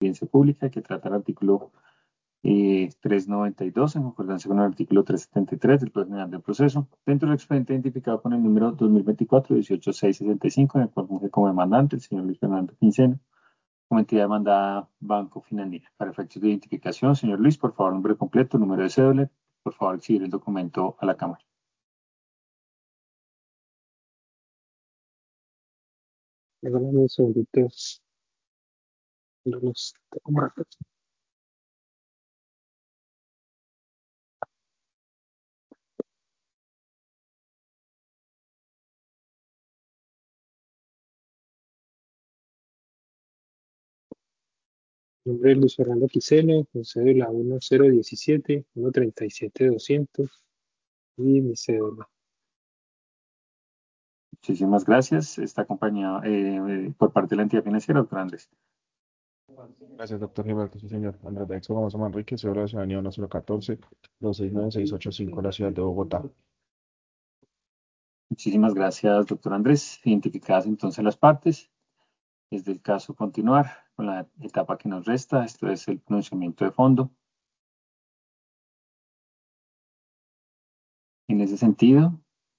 audiencia pública que trata el artículo 392 en concordancia con el artículo 373 del Código General del Proceso, dentro del expediente identificado con el número 2024-18665, en el cual funge como demandante el señor Luis Fernando Quinceno, como entidad demandada Banco Finandina. Para efectos de identificación, señor Luis, por favor, nombre completo, número de cédula, por favor, exhibir el documento a la Cámara. Regálame un segundito. No los tengo marcados. Nombre es Luis Fernando Quiseno, con cédula 1017 137 200 y mi cédula. Muchísimas gracias. Está acompañado por parte de la entidad financiera, doctor Andrés. Gracias, doctor Gilberto. Sí, señor. Andrés Daixo Gómez Manrique, cédula de ciudadanía 1014-269-685, la ciudad de Bogotá. Muchísimas gracias, doctor Andrés. Identificadas entonces las partes, es del caso continuar con la etapa que nos resta. Esto es el pronunciamiento de fondo. En ese sentido,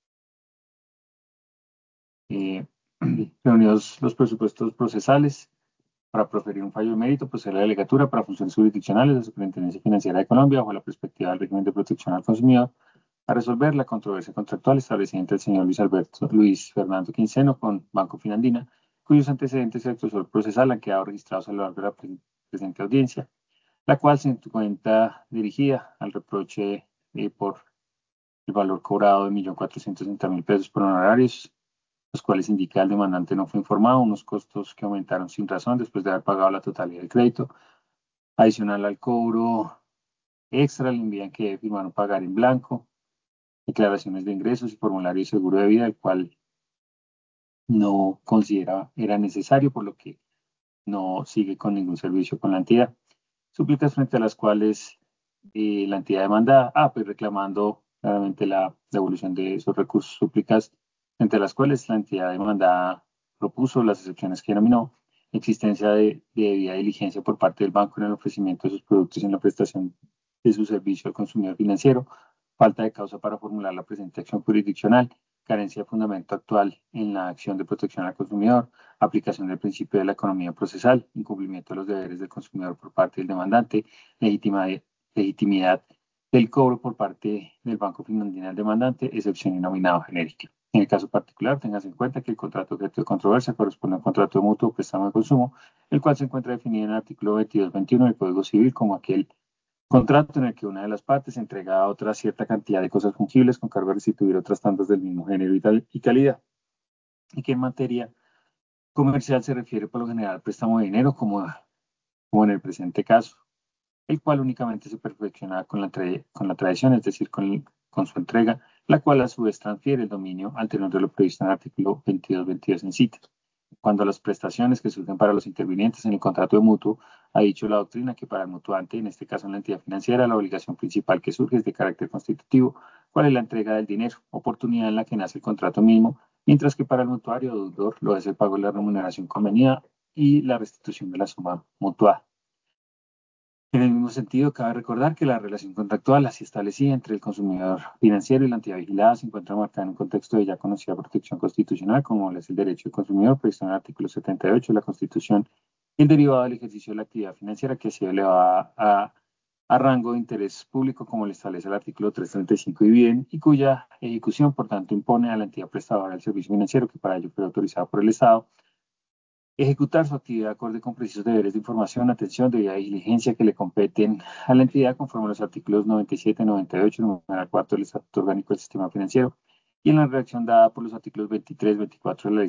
reunidos los presupuestos procesales para proferir un fallo de mérito, procede la delegatura para funciones jurisdiccionales de la Superintendencia Financiera de Colombia bajo la perspectiva del régimen de protección al consumidor a resolver la controversia contractual establecida entre el señor Luis Fernando Quinceno con Banco Finandina, cuyos antecedentes y actuación procesal han quedado registrados a lo largo de la presente audiencia, la cual se encuentra dirigida al reproche por el valor cobrado de 1.460.000 pesos por honorarios, los cuales indica el demandante no fue informado, unos costos que aumentaron sin razón después de haber pagado la totalidad del crédito. Adicional al cobro extra, le envían que debe firmar un pagar en blanco, declaraciones de ingresos y formulario de seguro de vida, el cual no considera era necesario, por lo que no sigue con ningún servicio con la entidad. Súplicas frente a las cuales la entidad demanda, pues reclamando claramente la devolución de esos recursos, súplicas frente a las cuales la entidad demandada propuso las excepciones que denominó existencia de debida diligencia por parte del banco en el ofrecimiento de sus productos y en la prestación de su servicio al consumidor financiero, falta de causa para formular la presente acción jurisdiccional, carencia de fundamento actual en la acción de protección al consumidor, aplicación del principio de la economía procesal, incumplimiento de los deberes del consumidor por parte del demandante, legitimidad del cobro por parte del Banco Finandina del demandante, excepción nominado genérica. En el caso particular, tengas en cuenta que el contrato objeto de controversia corresponde a un contrato de mutuo préstamo de consumo, el cual se encuentra definido en el artículo 2221 del Código Civil como aquel contrato en el que una de las partes entrega a otra cierta cantidad de cosas fungibles con cargo de restituir otras tantas del mismo género y calidad, y que en materia comercial se refiere por lo general al préstamo de dinero como en el presente caso, el cual únicamente se perfecciona con la tradición, es decir, con su entrega, la cual a su vez transfiere el dominio al tenor de lo previsto en el artículo 2222 en cita. Cuando a las prestaciones que surgen para los intervinientes en el contrato de mutuo, ha dicho la doctrina que para el mutuante, en este caso en la entidad financiera, la obligación principal que surge es de carácter constitutivo, cuál es la entrega del dinero, oportunidad en la que nace el contrato mismo, mientras que para el mutuario o deudor lo es el pago de la remuneración convenida y la restitución de la suma mutuada. En el mismo sentido, cabe recordar que la relación contractual así establecida entre el consumidor financiero y la entidad vigilada se encuentra marcada en un contexto de ya conocida protección constitucional, como es el derecho del consumidor, previsto en el artículo 78 de la Constitución, y el derivado del ejercicio de la actividad financiera que ha sido elevada a rango de interés público, como le establece el artículo 335 y bien, y cuya ejecución, por tanto, impone a la entidad prestadora del servicio financiero, que para ello fue autorizada por el Estado, ejecutar su actividad acorde con precisos deberes de información, atención, debida diligencia que le competen a la entidad conforme a los artículos 97 y 98, número 4 del Estatuto Orgánico del Sistema Financiero, y en la redacción dada por los artículos 23 y 24 de la Ley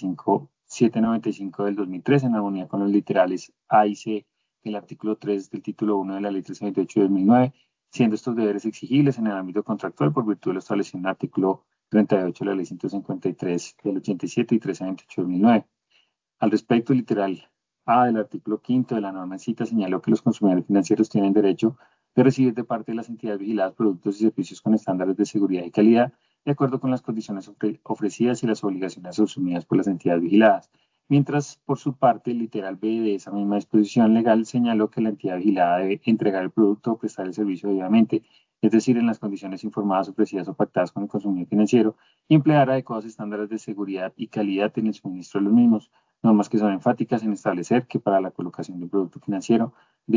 795 del 2003, en armonía con los literales A y C del artículo 3 del título 1 de la Ley 328 de 2009, siendo estos deberes exigibles en el ámbito contractual por virtud de lo establecido en el artículo 38 de la Ley 153 del 87 y 1328 de 2009. Al respecto, literal A del artículo 5 de la norma en cita señaló que los consumidores financieros tienen derecho de recibir de parte de las entidades vigiladas productos y servicios con estándares de seguridad y calidad, de acuerdo con las condiciones ofrecidas y las obligaciones asumidas por las entidades vigiladas. Mientras, por su parte, el literal B de esa misma disposición legal señaló que la entidad vigilada debe entregar el producto o prestar el servicio debidamente, es decir, en las condiciones informadas, ofrecidas o pactadas con el consumidor financiero, y emplear adecuados estándares de seguridad y calidad en el suministro de los mismos, normas que son enfáticas en establecer que para la colocación de un producto financiero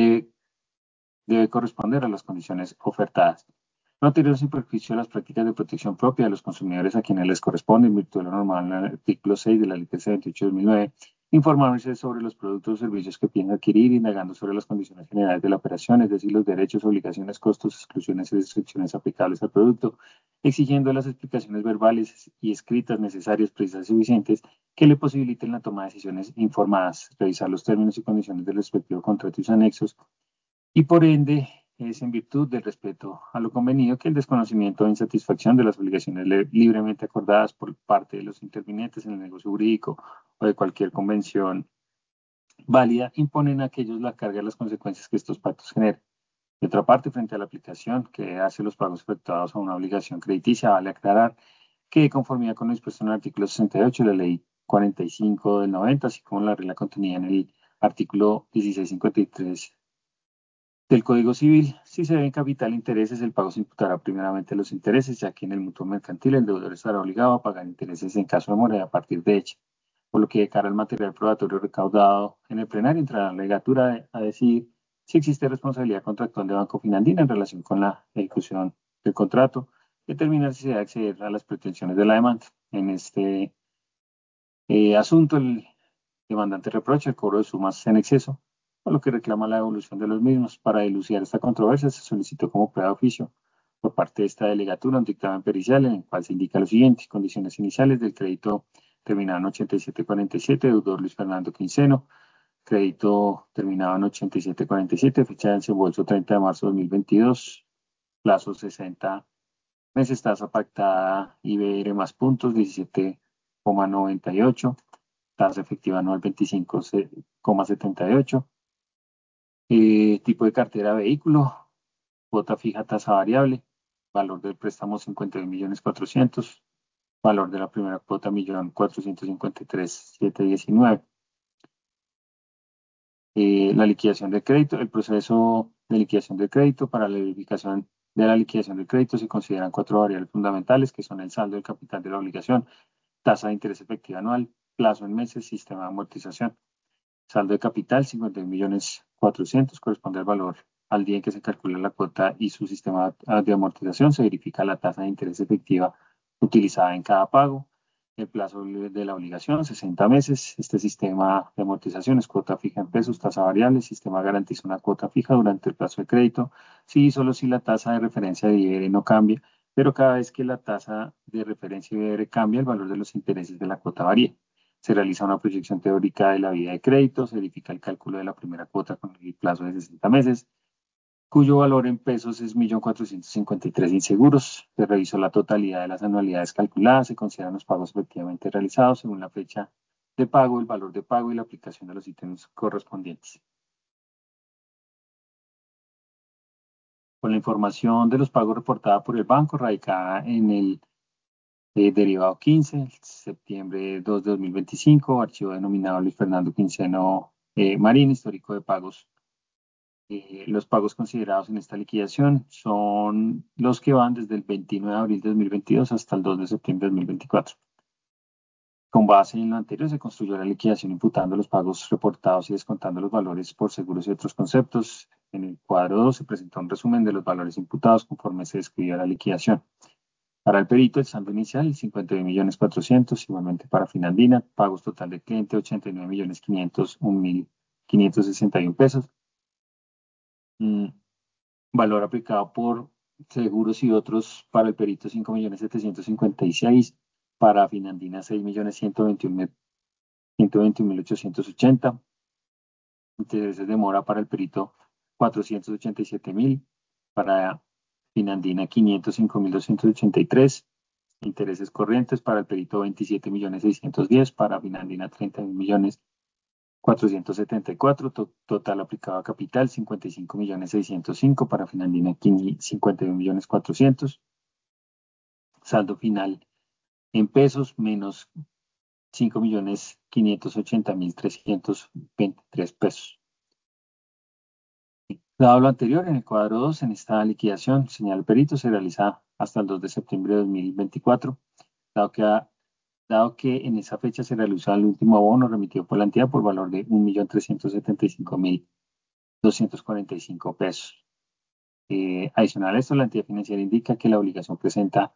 debe corresponder a las condiciones ofertadas. No tener sin perjuicio las prácticas de protección propia de los consumidores a quienes les corresponde en virtud de lo normal en el artículo 6 de la Ley 78/2009, informarse sobre los productos o servicios que piensa adquirir, indagando sobre las condiciones generales de la operación, es decir, los derechos, obligaciones, costos, exclusiones y restricciones aplicables al producto, exigiendo las explicaciones verbales y escritas necesarias, precisas y suficientes que le posibiliten la toma de decisiones informadas, revisar los términos y condiciones del respectivo contrato y sus anexos, y por ende es en virtud del respeto a lo convenido que el desconocimiento o insatisfacción de las obligaciones libremente acordadas por parte de los intervinientes en el negocio jurídico o de cualquier convención válida imponen a aquellos la carga de las consecuencias que estos pactos generan. De otra parte, frente a la aplicación que hace los pagos efectuados a una obligación crediticia, vale aclarar que, de conformidad con lo dispuesto en el artículo 68 de la Ley 45 del 90, así como la regla contenida en el artículo 1653 del Código Civil, si se deben capital e intereses, el pago se imputará primeramente los intereses, ya que en el mutuo mercantil el deudor estará obligado a pagar intereses en caso de mora a partir de hecho. Por lo que, de cara al material probatorio recaudado en el plenario, entrará la legatura a decir si existe responsabilidad contractual de Banco Finandina en relación con la ejecución del contrato, determinar si se debe acceder a las pretensiones de la demanda. En este asunto, el demandante reprocha el cobro de sumas en exceso, por lo que reclama la devolución de los mismos. Para dilucidar esta controversia, se solicitó como prueba de oficio por parte de esta delegatura un dictamen pericial en el cual se indica lo siguiente: condiciones iniciales del crédito terminado en 8747, deudor Luis Fernando Quinceno, crédito terminado en 8747, fecha de desembolso 30 de marzo de 2022, plazo 60 meses, tasa pactada IBR más puntos 17,98, tasa efectiva anual 25,78, tipo de cartera vehículo, cuota fija, tasa variable, valor del préstamo 51.400.000, valor de la primera cuota 1.453.719. La liquidación del crédito, el proceso de liquidación del crédito. Para la verificación de la liquidación del crédito se consideran 4 variables fundamentales, que son el saldo del capital de la obligación, tasa de interés efectiva anual, plazo en meses, sistema de amortización. Saldo de capital, 51.400.000, corresponde al valor al día en que se calcula la cuota y su sistema de amortización. Se verifica la tasa de interés efectiva utilizada en cada pago. El plazo de la obligación, 60 meses. Este sistema de amortización es cuota fija en pesos, tasa variable. El sistema garantiza una cuota fija durante el plazo de crédito, sí, solo si la tasa de referencia de IBR no cambia, pero cada vez que la tasa de referencia de IBR cambia, el valor de los intereses de la cuota varía. Se realiza una proyección teórica de la vida de crédito, se verifica el cálculo de la primera cuota con el plazo de 60 meses, cuyo valor en pesos es 1.453.000 inseguros. Se revisó la totalidad de las anualidades calculadas, se consideran los pagos efectivamente realizados según la fecha de pago, el valor de pago y la aplicación de los ítems correspondientes. Con la información de los pagos reportada por el banco, radicada en el derivado 15, septiembre 2 de 2025, archivo denominado Luis Fernando Quinceno Marín, histórico de pagos. Los pagos considerados en esta liquidación son los que van desde el 29 de abril de 2022 hasta el 2 de septiembre de 2024. Con base en lo anterior, se construyó la liquidación imputando los pagos reportados y descontando los valores por seguros y otros conceptos. En el cuadro 2 se presentó un resumen de los valores imputados conforme se describió la liquidación. Para el perito, el saldo inicial, 51.400.000, igualmente para Finandina, pagos total de cliente, 89.501.561 pesos. Valor aplicado por seguros y otros para el perito, 5.756.000, para Finandina, 6.121.880. Intereses de mora para el perito, 487.000, para Finandina, 505.283. Intereses corrientes para el perito, 27.610.000, para Finandina, 30.474.000, total aplicado a capital, 55.605.000, para Finandina, 51.400.000. Saldo final en pesos, menos 5.580.323 pesos. Dado lo anterior, en el cuadro 2, en esta liquidación, señal perito se realiza hasta el 2 de septiembre de 2024, dado que en esa fecha se realizó el último abono remitido por la entidad por valor de 1.375.245 pesos. Adicional a esto, la entidad financiera indica que la obligación presenta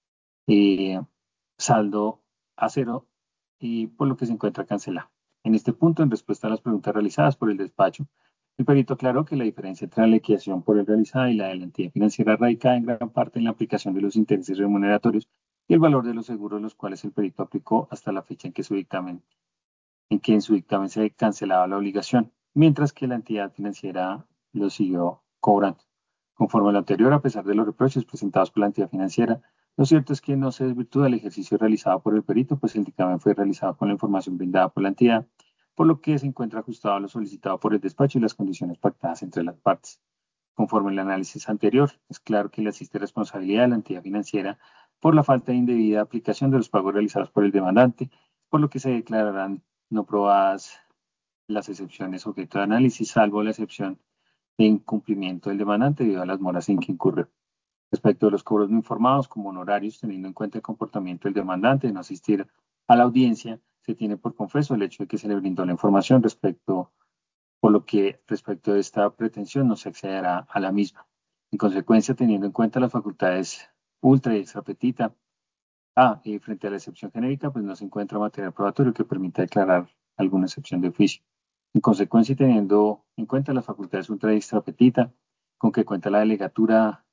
saldo a cero y por lo que se encuentra cancelada. En este punto, en respuesta a las preguntas realizadas por el despacho, el perito aclaró que la diferencia entre la liquidación por él realizada y la de la entidad financiera radica en gran parte en la aplicación de los intereses remuneratorios y el valor de los seguros los cuales el perito aplicó hasta la fecha en que en su dictamen se cancelaba la obligación, mientras que la entidad financiera lo siguió cobrando. Conforme a lo anterior, a pesar de los reproches presentados por la entidad financiera, lo cierto es que no se desvirtúa el ejercicio realizado por el perito, pues el dictamen fue realizado con la información brindada por la entidad, por lo que se encuentra ajustado a lo solicitado por el despacho y las condiciones pactadas entre las partes. Conforme al análisis anterior, es claro que le asiste responsabilidad a la entidad financiera por la falta de indebida aplicación de los pagos realizados por el demandante, por lo que se declararán no probadas las excepciones objeto de análisis, salvo la excepción de incumplimiento del demandante debido a las moras en que incurre. Respecto a los cobros no informados como honorarios, teniendo en cuenta el comportamiento del demandante de no asistir a la audiencia, se tiene por confeso el hecho de que se le brindó la información por lo que respecto de esta pretensión no se accederá a la misma. En consecuencia, teniendo en cuenta las facultades ultra y extra petita, frente a la excepción genérica, pues no se encuentra material probatorio que permita declarar alguna excepción de oficio. En consecuencia, y teniendo en cuenta las facultades ultra y extra petita, con que cuenta la delegatura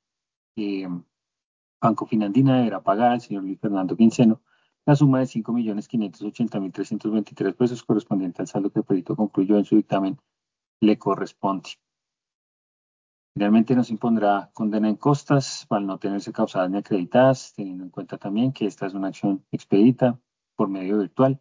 Banco Finandina, deberá pagar al señor Luis Fernando Quinceno la suma de 5.580.323 pesos correspondiente al saldo que el perito concluyó en su dictamen le corresponde. Finalmente, nos impondrá condena en costas al no tenerse causadas ni acreditadas, teniendo en cuenta también que esta es una acción expedita por medio virtual.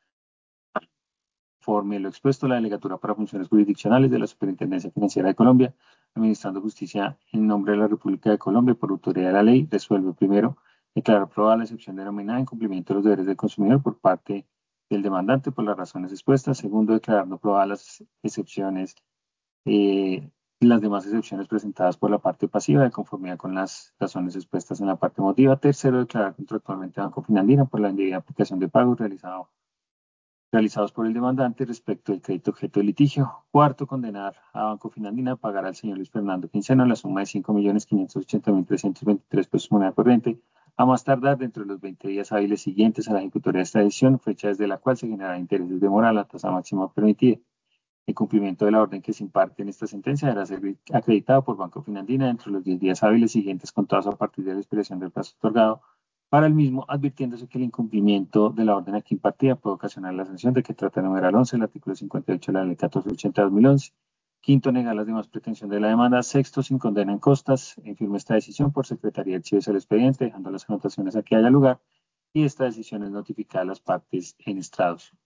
Conforme lo expuesto, la Delegatura para Funciones Jurisdiccionales de la Superintendencia Financiera de Colombia, administrando justicia en nombre de la República de Colombia por autoridad de la ley, resuelve primero declarar aprobada la excepción denominada en cumplimiento de los deberes del consumidor por parte del demandante por las razones expuestas. Segundo, declarar no aprobadas las excepciones las demás excepciones presentadas por la parte pasiva de conformidad con las razones expuestas en la parte motiva. Tercero, declarar contractualmente a Banco Finandina por la indebida aplicación de pagos realizados por el demandante respecto del crédito objeto de litigio. Cuarto, condenar a Banco Finandina a pagar al señor Luis Fernando Quinceno la suma de 5.580.323 pesos moneda corriente, a más tardar dentro de los 20 días hábiles siguientes a la ejecutoria de esta decisión, fecha desde la cual se generarán intereses de mora a la tasa máxima permitida. El cumplimiento de la orden que se imparte en esta sentencia deberá ser acreditado por Banco Finandina dentro de los 10 días hábiles siguientes contados a partir de la expiración del plazo otorgado para el mismo, advirtiéndose que el incumplimiento de la orden aquí impartida puede ocasionar la sanción de que trata el numeral 11, el artículo 58 de la ley 1480 de 2011. Quinto, negar las demás pretensiones de la demanda. Sexto, sin condena en costas, firme esta decisión por secretaría de archivos del expediente, dejando las anotaciones a que haya lugar, y esta decisión es notificada a las partes en estrados.